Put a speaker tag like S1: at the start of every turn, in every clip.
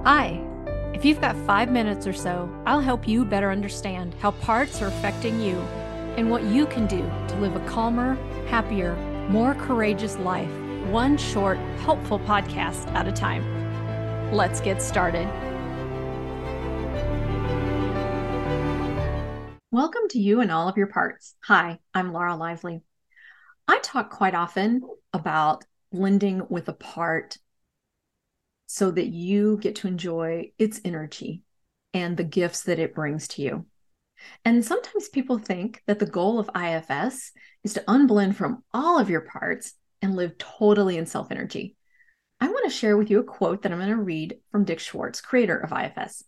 S1: Hi, if you've got 5 minutes or so, I'll help you better understand how parts are affecting you and what you can do to live a calmer, happier, more courageous life, one short, helpful podcast at a time. Let's get started. Welcome to You and All of Your Parts. Hi, I'm Laura Lively. I talk quite often about blending with a part so that you get to enjoy its energy and the gifts that it brings to you. And sometimes people think that the goal of IFS is to unblend from all of your parts and live totally in self-energy. I want to share with you a quote that I'm going to read from Dick Schwartz, creator of IFS.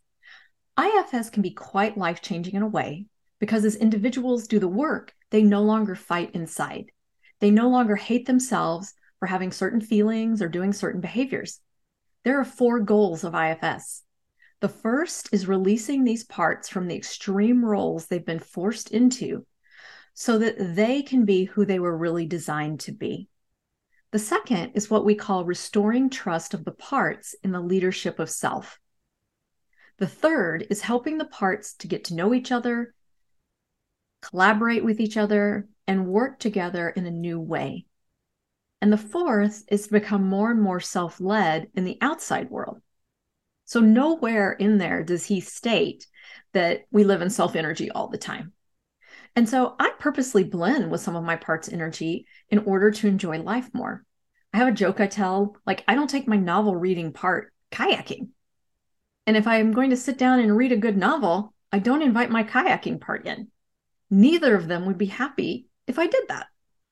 S1: IFS can be quite life-changing in a way because as individuals do the work, they no longer fight inside. They no longer hate themselves for having certain feelings or doing certain behaviors. There are 4 goals of IFS. The first is releasing these parts from the extreme roles they've been forced into so that they can be who they were really designed to be. The second is what we call restoring trust of the parts in the leadership of self. The third is helping the parts to get to know each other, collaborate with each other, and work together in a new way. And the fourth is to become more and more self-led in the outside world. So nowhere in there does he state that we live in self-energy all the time. And so I purposely blend with some of my parts' energy in order to enjoy life more. I have a joke I tell, like I don't take my novel reading part kayaking. And if I'm going to sit down and read a good novel, I don't invite my kayaking part in. Neither of them would be happy if I did that.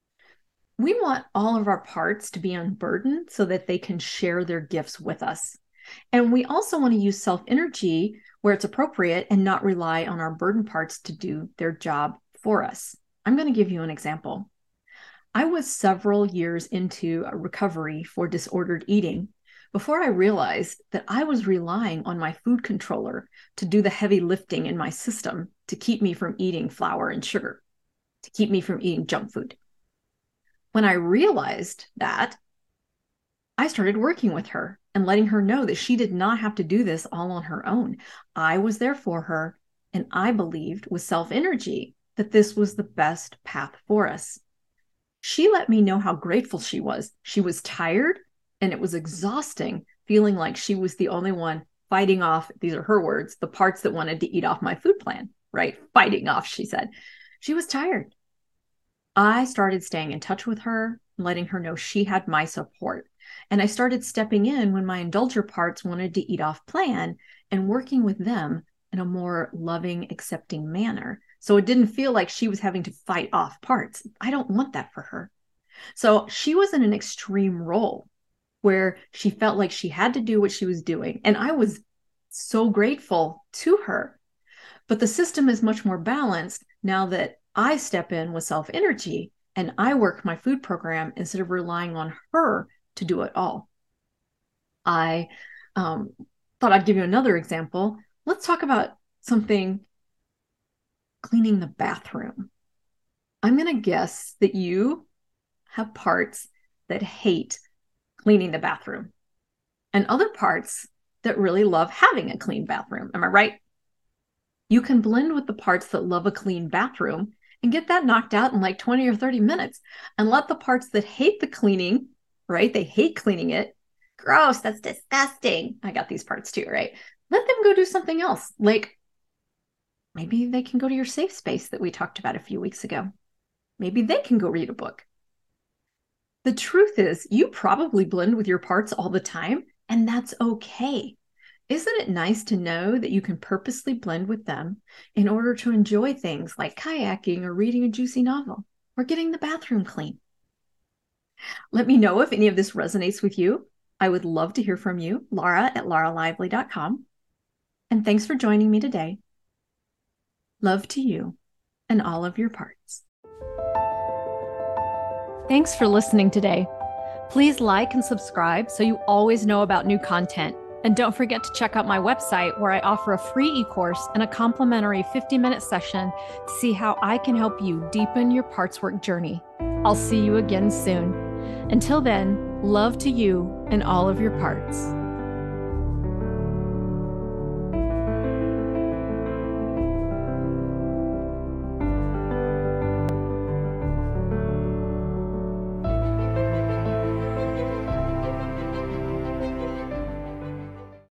S1: We want all of our parts to be unburdened so that they can share their gifts with us. And we also want to use self-energy where it's appropriate and not rely on our burden parts to do their job for us. I'm going to give you an example. I was several years into a recovery for disordered eating before I realized that I was relying on my food controller to do the heavy lifting in my system to keep me from eating flour and sugar, to keep me from eating junk food. When I realized that, I started working with her and letting her know that she did not have to do this all on her own. I was there for her, and I believed with self-energy that this was the best path for us. She let me know how grateful she was. She was tired, and it was exhausting, feeling like she was the only one fighting off, these are her words, the parts that wanted to eat off my food plan, right? Fighting off, she said. She was tired. I started staying in touch with her, letting her know she had my support. And I started stepping in when my indulger parts wanted to eat off plan and working with them in a more loving, accepting manner. So it didn't feel like she was having to fight off parts. I don't want that for her. So she was in an extreme role where she felt like she had to do what she was doing. And I was so grateful to her. But the system is much more balanced now that I step in with self-energy and I work my food program instead of relying on her to do it all. I thought I'd give you another example. Let's talk about something, cleaning the bathroom. I'm going to guess that you have parts that hate cleaning the bathroom and other parts that really love having a clean bathroom. Am I right? You can blend with the parts that love a clean bathroom and get that knocked out in like 20 or 30 minutes and let the parts that hate the cleaning, right? They hate cleaning it. Gross, that's disgusting. I got these parts too, right? Let them go do something else. Like maybe they can go to your safe space that we talked about a few weeks ago. Maybe they can go read a book. The truth is, you probably blend with your parts all the time, and that's okay. Isn't it nice to know that you can purposely blend with them in order to enjoy things like kayaking or reading a juicy novel or getting the bathroom clean? Let me know if any of this resonates with you. I would love to hear from you, Laura@lauralively.com. And thanks for joining me today. Love to you and all of your parts. Thanks for listening today. Please like and subscribe so you always know about new content. And don't forget to check out my website where I offer a free e-course and a complimentary 50-minute session to see how I can help you deepen your parts work journey. I'll see you again soon. Until then, love to you and all of your parts.